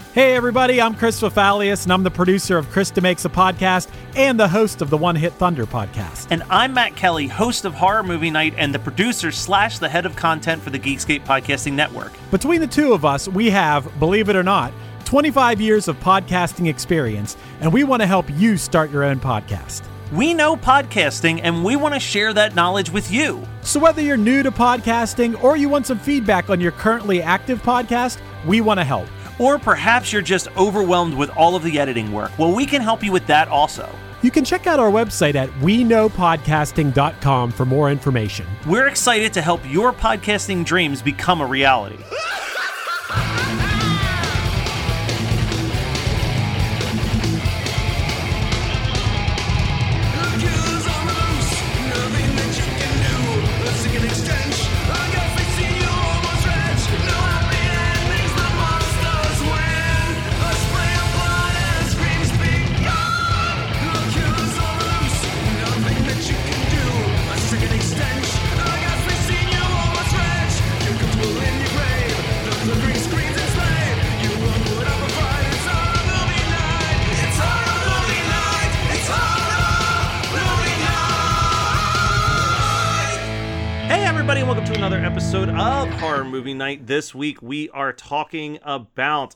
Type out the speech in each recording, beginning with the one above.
Hey everybody, I'm Chris Fafalius, and I'm the producer of Krista Makes a Podcast and the host of the One Hit Thunder podcast. And I'm Matt Kelly, host of Horror Movie Night and the producer / the head of content for the Geekscape Podcasting Network. Between the two of us, we have, believe it or not, 25 years of podcasting experience, and we want to help you start your own podcast. We know podcasting, and we want to share that knowledge with you. So whether you're new to podcasting or you want some feedback on your currently active podcast, we want to help. Or perhaps you're just overwhelmed with all of the editing work. Well, we can help you with that also. You can check out our website at weknowpodcasting.com for more information. We're excited to help your podcasting dreams become a reality. Welcome to another episode of Horror Movie Night. This week we are talking about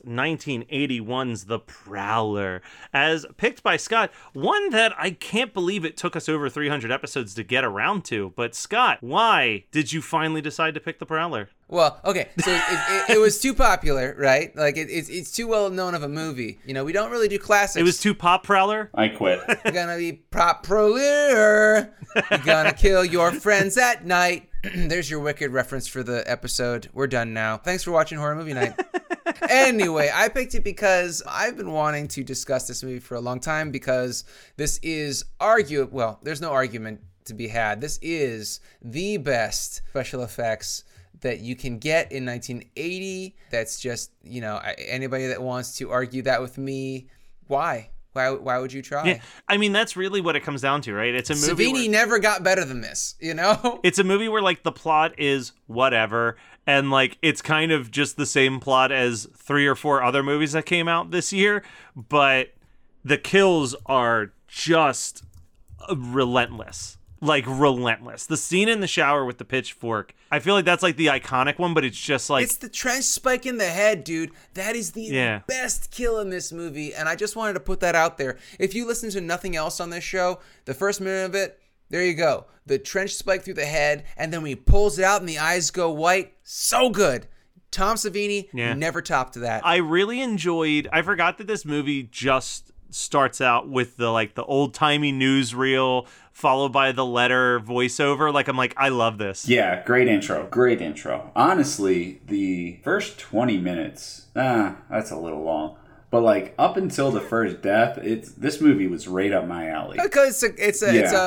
1981's The Prowler, as picked by Scott. One that I can't believe it took us over 300 episodes to get around to. But Scott, why did you finally decide to pick The Prowler? Well, okay, so it was too popular, right? Like, it's too well known of a movie. You know, we don't really do classics. It was too pop Prowler? I quit. You're gonna be pop Prowler. You're gonna kill your friends at night. There's your wicked reference for the episode. We're done now. Thanks for watching Horror Movie Night. Anyway, I picked it because I've been wanting to discuss this movie for a long time, because this is well, there's no argument to be had. This is the best special effects that you can get in 1980. That's just, you know, anybody that wants to argue that with me, why? Why would you try? Yeah, I mean, that's really what it comes down to, right? It's a movie Savini never got better than this, you know? It's a movie where, like, the plot is whatever, and, like, it's kind of just the same plot as 3 or 4 other movies that came out this year, but the kills are just relentless. Like, relentless. The scene in the shower with the pitchfork, I feel like that's like the iconic one, but it's just like... It's the trench spike in the head, dude. That is the best kill in this movie, and I just wanted to put that out there. If you listen to nothing else on this show, the first minute of it, there you go. The trench spike through the head, and then when he pulls it out and the eyes go white, so good. Tom Savini never topped that. I really enjoyed... I forgot that this movie just starts out with the old-timey newsreel followed by the letter voiceover. Like, I'm like, I love this. Yeah, great intro. Honestly, the first 20 minutes, that's a little long. But, like, up until the first death, this movie was right up my alley. Because it's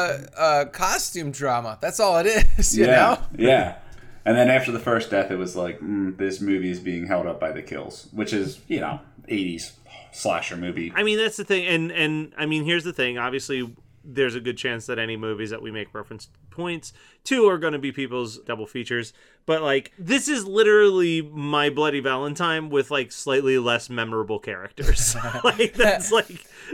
a costume drama. That's all it is, you know? Yeah. And then after the first death, it was like, this movie is being held up by the kills, which is, 80s slasher movie. I mean, that's the thing. And I mean, here's the thing. Obviously, there's a good chance that any movies that we make reference points to are going to be people's double features. But, like, this is literally My Bloody Valentine with, like, slightly less memorable characters. That's what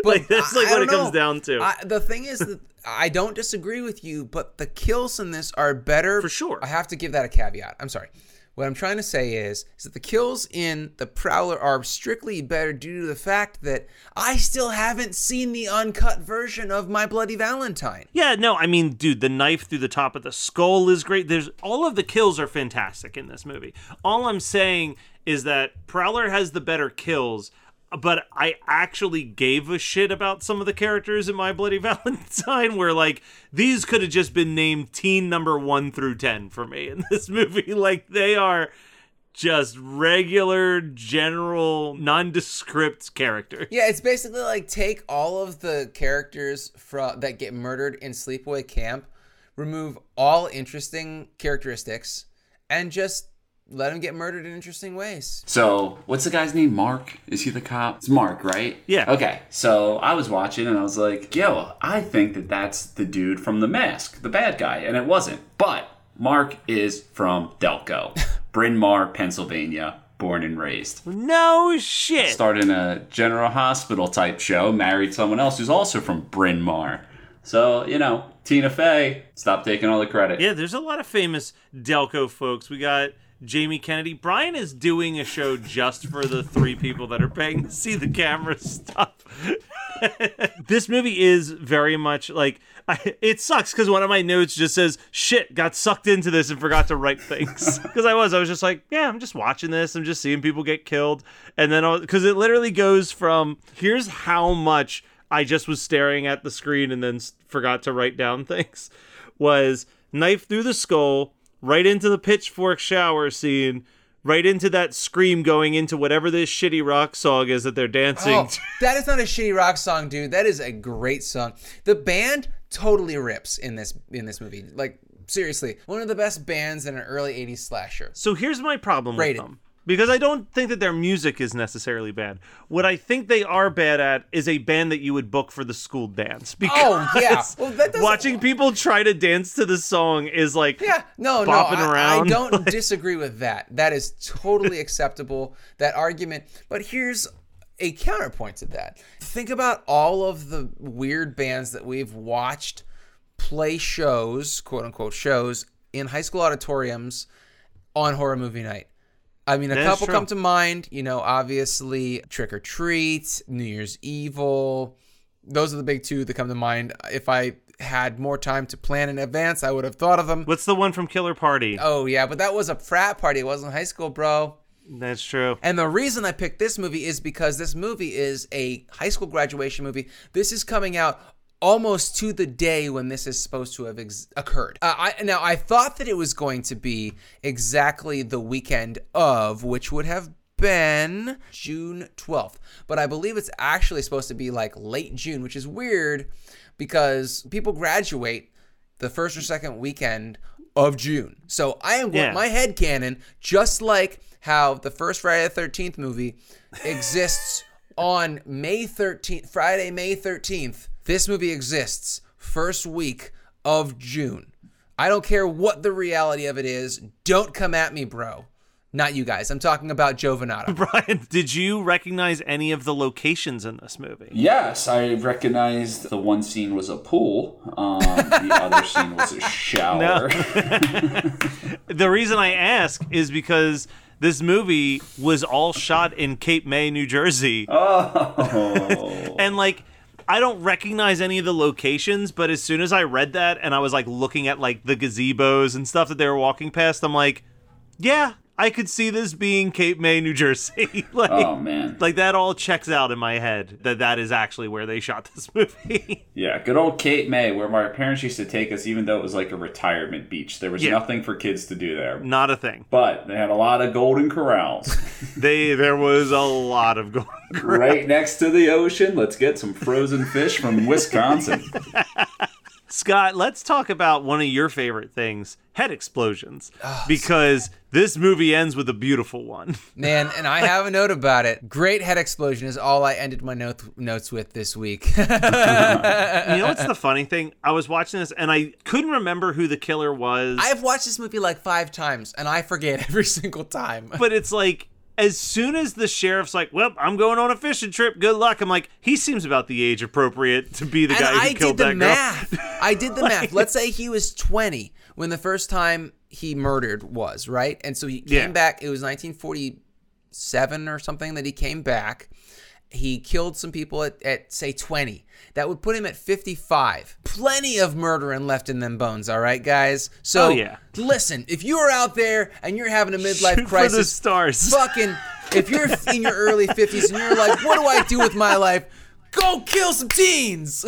it comes down to. The thing is that I don't disagree with you, but the kills in this are better. For sure. I have to give that a caveat. I'm sorry. What I'm trying to say is that the kills in The Prowler are strictly better due to the fact that I still haven't seen the uncut version of My Bloody Valentine. Yeah, no, I mean, dude, the knife through the top of the skull is great. All of the kills are fantastic in this movie. All I'm saying is that Prowler has the better kills, but I actually gave a shit about some of the characters in My Bloody Valentine, where, like, these could have just been named teen number 1 through 10 for me in this movie. Like, they are just regular, general, nondescript characters. Yeah, it's basically like take all of the characters that get murdered in Sleepaway Camp, remove all interesting characteristics, and just let him get murdered in interesting ways. So, what's the guy's name? Mark? Is he the cop? It's Mark, right? Yeah. Okay, so I was watching and I was like, yo, I think that's the dude from The Mask, the bad guy. And it wasn't. But Mark is from Delco, Bryn Mawr, Pennsylvania. born and raised. No shit. Starred in a General Hospital type show, married someone else who's also from Bryn Mawr. So, Tina Fey, stop taking all the credit. Yeah, there's a lot of famous Delco folks. We got Jamie Kennedy. Brian is doing a show just for the 3 people that are paying to see the camera stuff. This movie is very much like, it sucks because one of my notes just says, shit, got sucked into this and forgot to write things. Because I was just like, yeah, I'm just watching this. I'm just seeing people get killed. And then, because it literally goes from, here's how much I just was staring at the screen and then forgot to write down things, was knife through the skull, right into the pitchfork shower scene, right into that scream going into whatever this shitty rock song is that they're dancing. Oh, that is not a shitty rock song, dude. That is a great song. The band totally rips in this movie. Like, seriously, one of the best bands in an early 80s slasher. So here's my problem Rated. with them. Because I don't think that their music is necessarily bad. What I think they are bad at is a band that you would book for the school dance. Because Well, that doesn't... watching people try to dance to the song is like bopping around. I don't disagree with that. That is totally acceptable, that argument. But here's a counterpoint to that. Think about all of the weird bands that we've watched play shows, quote unquote shows, in high school auditoriums on horror movie night. I mean, a couple come to mind, obviously Trick or Treat, New Year's Evil. Those are the big 2 that come to mind. If I had more time to plan in advance, I would have thought of them. What's the one from Killer Party? Oh, yeah, but that was a frat party. It wasn't high school, bro. That's true. And the reason I picked this movie is because this movie is a high school graduation movie. This is coming out almost to the day when this is supposed to have occurred. I thought that it was going to be exactly the weekend of, which would have been June 12th. But I believe it's actually supposed to be like late June, which is weird because people graduate the first or second weekend of June. So I am going, my headcanon, just like how the first Friday the 13th movie exists on Friday, May 13th, this movie exists first week of June. I don't care what the reality of it is. Don't come at me, bro. Not you guys. I'm talking about Joe Venato. Brian, did you recognize any of the locations in this movie? Yes, I recognized the one scene was a pool. The other scene was a shower. The reason I ask is because this movie was all shot in Cape May, New Jersey. Oh. And I don't recognize any of the locations, but as soon as I read that and I was looking at the gazebos and stuff that they were walking past, I'm like, yeah, I could see this being Cape May, New Jersey. Oh, man. That all checks out in my head that is actually where they shot this movie. Yeah, good old Cape May, where my parents used to take us, even though it was like a retirement beach. There was nothing for kids to do there. Not a thing. But they had a lot of golden corrals. There was a lot of golden corrals. Right next to the ocean. Let's get some frozen fish from Wisconsin. Scott, let's talk about one of your favorite things, head explosions, because this movie ends with a beautiful one. Man, and I have a note about it. Great head explosion is all I ended my notes with this week. You know what's the funny thing? I was watching this and I couldn't remember who the killer was. I've watched this movie 5 times and I forget every single time. But it's as soon as the sheriff's like, well, I'm going on a fishing trip, good luck, I'm like, he seems about the age appropriate to be the guy who killed that girl. I did the math. Let's say he was 20 when the first time he murdered was, right? And so he came back, it was 1947 or something that he came back. He killed some people at say 20. That would put him at 55. Plenty of murdering left in them bones, all right, guys? So listen, if you are out there and you're having a midlife Shoot crisis, for the stars. Fucking, if you're in your early 50s and you're like, what do I do with my life? Go kill some teens.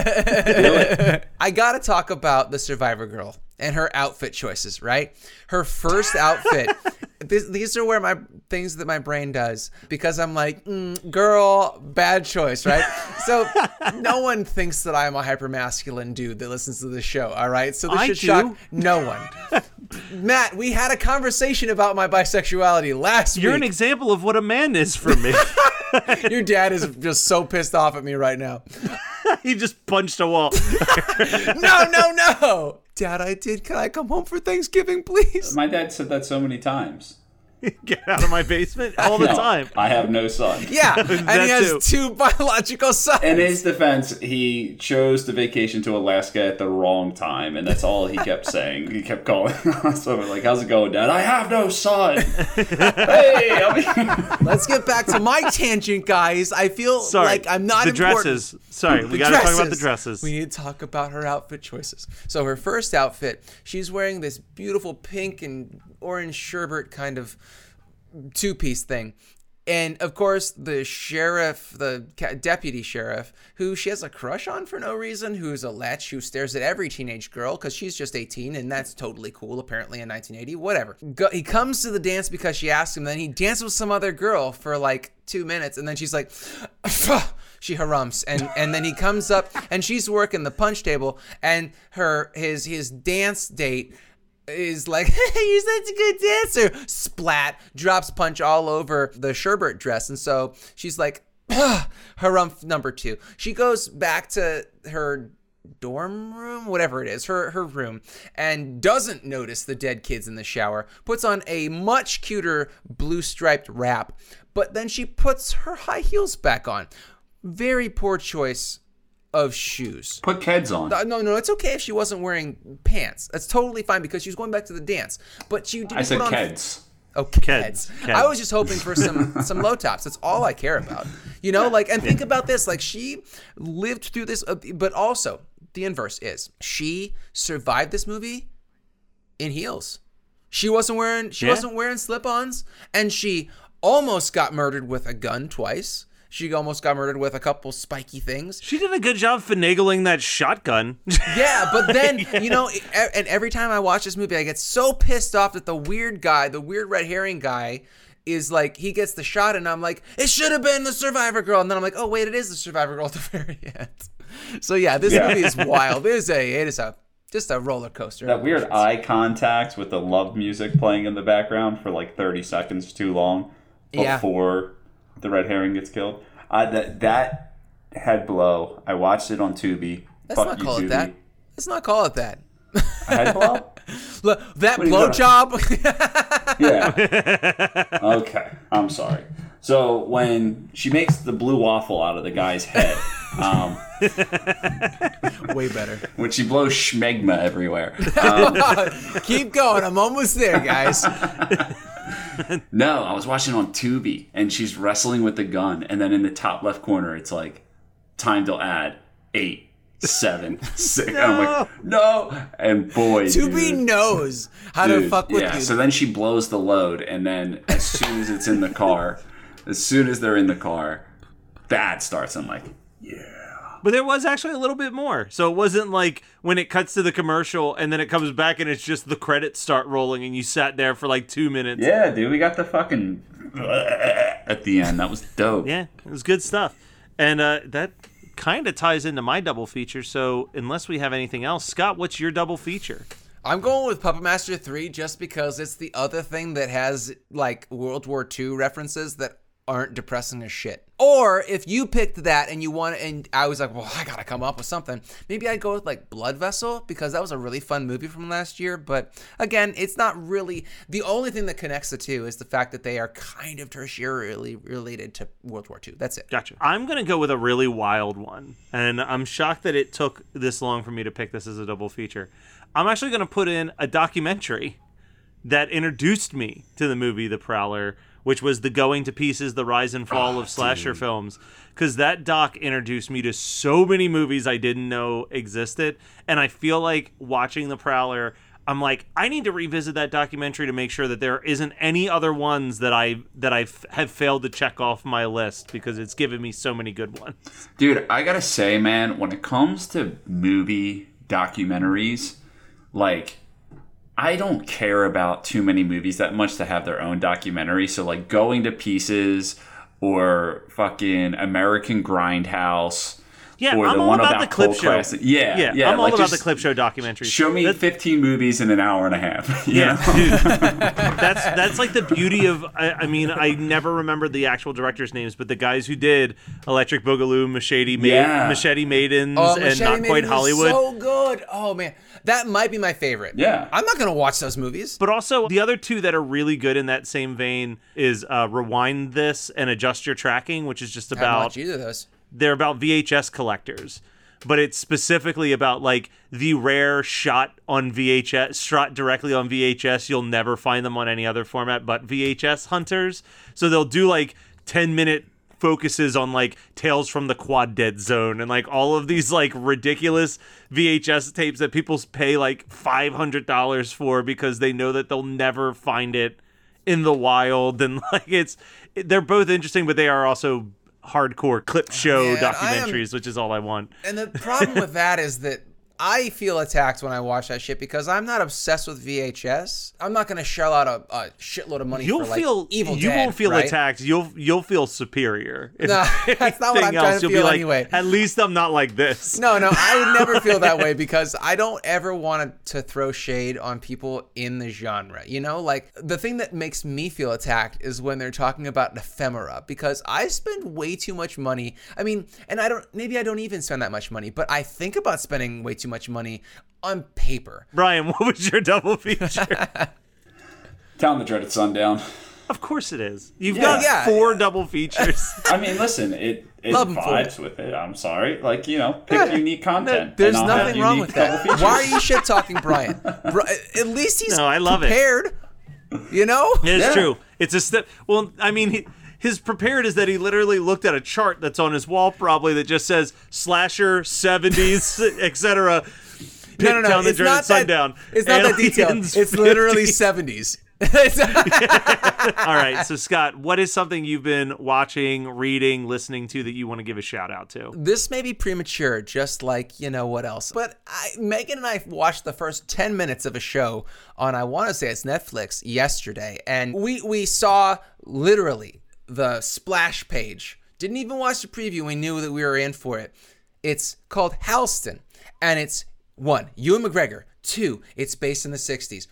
I gotta talk about the Survivor girl and her outfit choices, right? Her first outfit. These are where my things that my brain does because I'm like, girl, bad choice, right? So no one thinks that I'm a hypermasculine dude that listens to the show, all right? So this should shock no one. Matt, we had a conversation about my bisexuality last week. You're an example of what a man is for me. Your dad is just so pissed off at me right now. He just punched a wall. No. Dad, I did. Can I come home for Thanksgiving, please? My dad said that so many times. Get out of my basement all the No, time. I have no son. Yeah, and he That has too. 2 biological sons. In his defense, he chose to vacation to Alaska at the wrong time, and that's all he kept saying. He kept calling us over, like, how's it going, Dad? I have no son. Hey, Let's get back to my tangent, guys. I feel Sorry, like I'm not the important. dresses. Sorry, we The got to talk about the dresses. dresses. We need to talk about her outfit choices. So her first outfit, she's wearing this beautiful pink and orange sherbet kind of 2-piece thing. And of course, the sheriff, the deputy sheriff, who she has a crush on for no reason, who's a lech who stares at every teenage girl because she's just 18, and that's totally cool, apparently, in 1980. Whatever. He comes to the dance because she asked him, then he dances with some other girl for like 2 minutes, and then she's like, she harumps, and then he comes up, and she's working the punch table, and his dance date is like, hey, you're such a good dancer. Splat, drops punch all over the sherbet dress. And so she's like, harumph number 2. She goes back to her dorm room, whatever it is, her room, and doesn't notice the dead kids in the shower, puts on a much cuter blue striped wrap, but then she puts her high heels back on. Very poor choice of shoes. Put Keds on. No, it's okay if she wasn't wearing pants. That's totally fine because she was going back to the dance. But you didn't I said put on Keds. Oh, Keds. Keds. I was just hoping for some low tops. That's all I care about. You know, like, and think about this. Like, she lived through this, but also the inverse is she survived this movie in heels. She wasn't wearing slip-ons, and she almost got murdered with a gun twice. She almost got murdered with a couple spiky things. She did a good job finagling that shotgun. Yeah, but then, you know, and every time I watch this movie, I get so pissed off that the weird red herring guy is like, he gets the shot, and I'm like, it should have been the Survivor girl. And then I'm like, oh, wait, it is the Survivor girl at the very end. So, yeah, this movie is wild. It is just a roller coaster. That weird eye contact with the love music playing in the background for like 30 seconds too long before the red herring gets killed. That head blow. I watched it on Tubi. Let's not call it that. Let's not call it that. Head blow? Look, that What are you blow job. Yeah. Okay. I'm sorry. So when she makes the blue waffle out of the guy's head, Way better. when she blows schmegma everywhere. Keep going. I'm almost there, guys. No, I was watching on Tubi, and she's wrestling with the gun, and then in the top left corner, it's like, time to add 8, 7, 6. And I'm like, no. And boy, Tubi dude. knows how to fuck with you. So then she blows the load, and then as soon as it's in the car, as soon as they're in the car, that starts. I'm like, yeah. But there was actually a little bit more. So it wasn't like when it cuts to the commercial and then it comes back and it's just the credits start rolling and you sat there for like 2 minutes. Yeah, dude, we got the fucking at the end. That was dope. Yeah, it was good stuff. And that kind of ties into my double feature. So unless we have anything else, Scott, what's your double feature? I'm going with Puppet Master 3 just because it's the other thing that has like World War II references that aren't depressing as shit. Or if you picked that and you want, and I was like, well, I gotta come up with something. Maybe I'd go with like Blood Vessel because that was a really fun movie from last year. But again, it's not really, the only thing that connects the two is the fact that they are kind of tertiarily related to World War II. That's it. Gotcha. I'm going to go with a really wild one. And I'm shocked that it took this long for me to pick this as a double feature. I'm actually going to put in a documentary that introduced me to the movie The Prowler, which was the Going to Pieces, the Rise and Fall of slasher films. Because that doc introduced me to so many movies I didn't know existed. And I feel like watching The Prowler, I'm like, I need to revisit that documentary to make sure that there isn't any other ones that I have failed to check off my list, because it's given me so many good ones. Dude, I gotta say, man, when it comes to movie documentaries, like, I don't care about too many movies that much to have their own documentary. So, like, Going to Pieces or fucking American Grindhouse, Yeah, or I'm the all one about about the clip Cole show. Classic. Yeah, I'm all like, about the just clip show documentaries. Show me 15 movies in an hour and a half. You know? Dude, that's like the beauty of. I mean, I never remember the actual directors' names, but the guys who did Electric Boogaloo, Machete Maidens, and Not Quite Hollywood. So good. Oh man, that might be my favorite. Yeah. I'm not gonna watch those movies. But also, the other two that are really good in that same vein is Rewind This and Adjust Your Tracking, which is just I haven't about. watched either of those. They're about VHS collectors, but it's specifically about like the rare shot on VHS, shot directly on VHS. You'll never find them on any other format but VHS hunters. So they'll do like 10-minute focuses on like Tales from the Quad Dead Zone and like all of these like ridiculous VHS tapes that people pay like $500 for because they know that they'll never find it in the wild. And like they're both interesting, but they are also hardcore clip show documentaries, which is all I want. And the problem with that is that I feel attacked when I watch that shit because I'm not obsessed with VHS. I'm not going to shell out a shitload of money for like Evil Dead. You won't feel right? attacked. You'll feel superior. No, that's not what I'm trying to feel anyway. At least I'm not like this. No, I would never feel that way because I don't ever want to throw shade on people in the genre. You know, like the thing that makes me feel attacked is when they're talking about an ephemera because I spend way too much money. I mean, and maybe I don't even spend that much money, but I think about spending way too much money on paper. Brian, what was your double feature? Town the Dreaded Sundown. Of course it is. You've got 4 double features. I mean, listen, it vibes with it. I'm sorry. Like, you know, pick unique content. There's nothing wrong with that. Why are you shit talking Brian? At least he's I love prepared. You know? It's true. It's a step. Well, I mean, his prepared is that he literally looked at a chart that's on his wall probably that just says slasher, 70s, etc. No. Down the It's not Sundown. It's not that detailed. It's literally 70s. All right. So, Scott, what is something you've been watching, reading, listening to that you want to give a shout out to? This may be premature, just like, you know, what else. But Megan and I watched the first 10 minutes of a show on, I want to say it's Netflix, yesterday. And we saw literally the splash page. Didn't even watch the preview. We knew that we were in for it. It's called Halston. And it's 1, Ewan McGregor. 2, it's based in the 60s.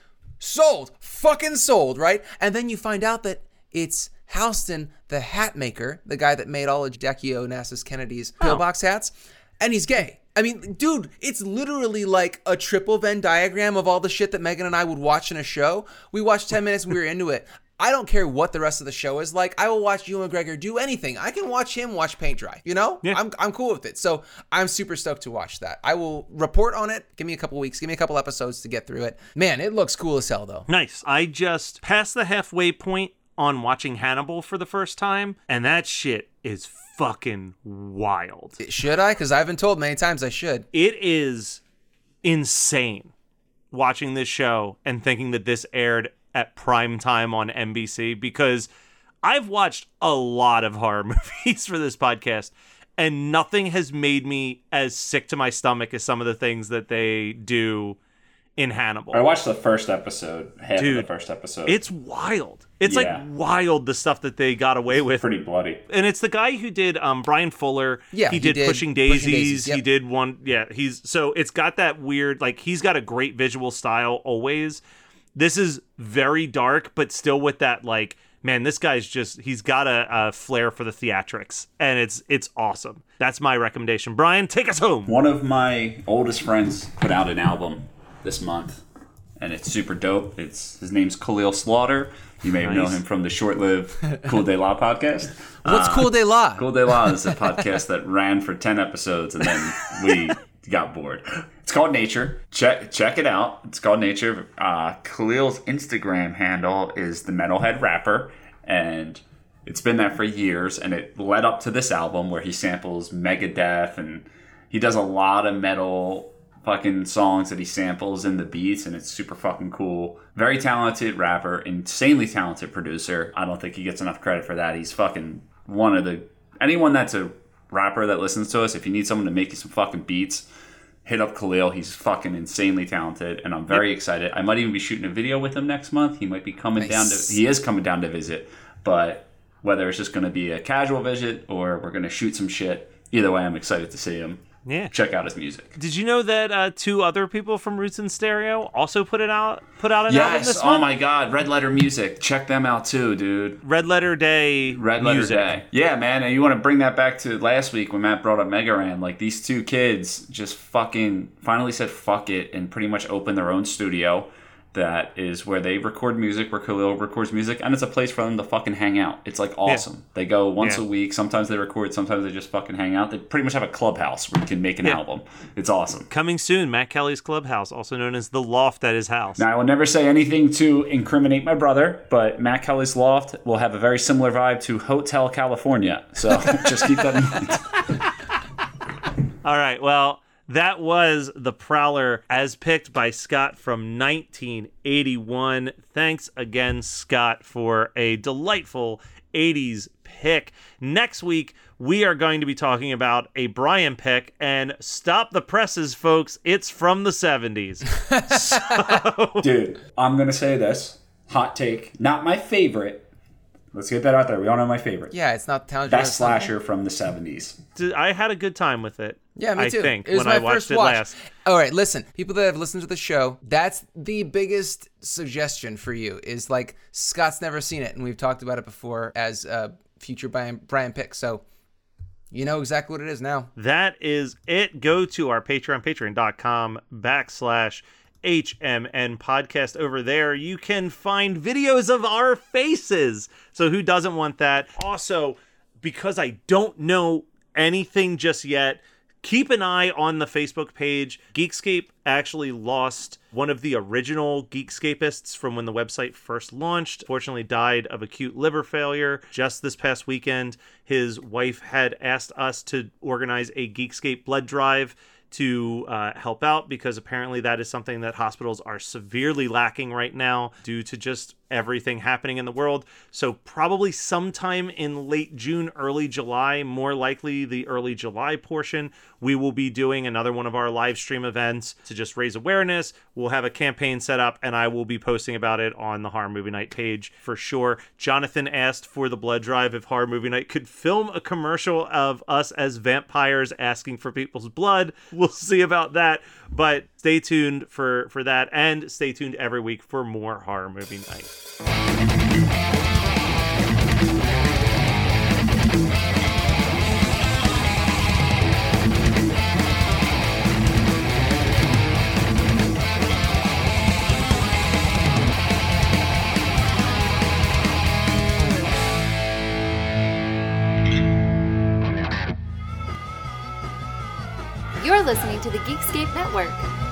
Fucking sold, right? And then you find out that it's Halston, the hat maker, the guy that made all of Jackie Onassis Kennedy's pillbox hats, and he's gay. I mean, dude, it's literally like a triple Venn diagram of all the shit that Megan and I would watch in a show. We watched 10 minutes and we were into it. I don't care what the rest of the show is like. I will watch Ewan McGregor do anything. I can watch him watch paint dry. You know? Yeah. I'm cool with it. So I'm super stoked to watch that. I will report on it. Give me a couple weeks. Give me a couple episodes to get through it. Man, it looks cool as hell, though. Nice. I just passed the halfway point on watching Hannibal for the first time, and that shit is fucking wild. Should I? Because I've been told many times I should. It is insane watching this show and thinking that this aired at prime time on NBC, because I've watched a lot of horror movies for this podcast and nothing has made me as sick to my stomach as some of the things that they do in Hannibal. I watched the first episode, half Dude, of the first episode. It's wild. It's like wild, the stuff that they got away with. Pretty bloody. And it's the guy who did Brian Fuller. Yeah, he did Pushing Daisies. Yep. He did one. Yeah, so it's got that weird, like, he's got a great visual style always. This is very dark, but still with that, like, man, this guy's he's got a flair for the theatrics, and it's awesome. That's my recommendation. Brian, take us home. One of my oldest friends put out an album this month, and it's super dope. His name's Khalil Slaughter. You may know him from the short-lived Cool De La podcast. What's Cool De La? Cool De La is a podcast that ran for 10 episodes, and then we got bored. It's called Nature. Check it out. It's called Nature. Khalil's Instagram handle is the Metalhead Rapper, and it's been that for years, and it led up to this album where he samples Megadeth, and he does a lot of metal fucking songs that he samples in the beats, and it's super fucking cool. Very talented rapper, insanely talented producer. I don't think he gets enough credit for that. He's fucking one of the... Anyone that's a rapper that listens to us, if you need someone to make you some fucking beats, hit up Khalil. He's fucking insanely talented, and I'm very excited. I might even be shooting a video with him next month. He might be coming down to... He is coming down to visit, but whether it's just going to be a casual visit or we're going to shoot some shit, either way, I'm excited to see him. Yeah. Check out his music. Did you know that 2 other people from Roots in Stereo also put out an album Yes. this Oh month? my God. Red Letter Music. Check them out too, dude. Red Letter Day. Red Letter music. Day. Yeah, man. And you want to bring that back to last week when Matt brought up Mega Ran. Like, these 2 kids just fucking finally said fuck it and pretty much opened their own studio. That is where they record music, where Khalil records music, and it's a place for them to fucking hang out. It's like awesome. Yeah. They go once a week. Sometimes they record, sometimes they just fucking hang out. They pretty much have a clubhouse where you can make an album. It's awesome. Coming soon, Matt Kelly's Clubhouse, also known as The Loft at his house. Now, I will never say anything to incriminate my brother, but Matt Kelly's Loft will have a very similar vibe to Hotel California. So just keep that in mind. All right, well, that was The Prowler as picked by Scott from 1981. Thanks again, Scott, for a delightful 80s pick. Next week, we are going to be talking about a Brian pick, and stop the presses, folks. It's from the 70s. Dude, I'm going to say this. Hot take. Not my favorite. Let's get that out there. We all know my favorite. Yeah, it's not Town Best slasher from the 70s. I had a good time with it. Yeah, me too. I think, it was when my I watched first it watch. last. All right, listen. People that have listened to the show, that's the biggest suggestion for you is like Scott's never seen it, and we've talked about it before as a future Brian pick. So you know exactly what it is now. That is it. Go to our Patreon, patreon.com/HMN podcast. Over there, you can find videos of our faces. So who doesn't want that? Also, because I don't know anything just yet, keep an eye on the Facebook page. Geekscape actually lost one of the original Geekscapists from when the website first launched. Fortunately, died of acute liver failure just this past weekend. His wife had asked us to organize a Geekscape blood drive to help out, because apparently that is something that hospitals are severely lacking right now due to just everything happening in the world. So probably sometime in late June, early July, more likely the early July portion, we will be doing another one of our live stream events to just raise awareness. We'll have a campaign set up, and I will be posting about it on the Horror Movie Night page for sure. Jonathan asked for the blood drive if Horror Movie Night could film a commercial of us as vampires asking for people's blood. We'll see about that, but stay tuned for that, and stay tuned every week for more Horror Movie Night. You're listening to the Geekscape Network.